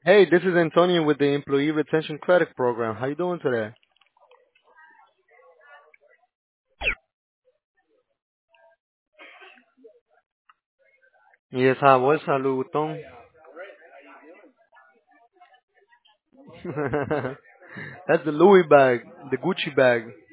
Hey, this is Antonio with the Employee Retention Credit Program. How you doing today? Y esa bolsa, Louis Vuitton. That's the Louis bag, the Gucci bag.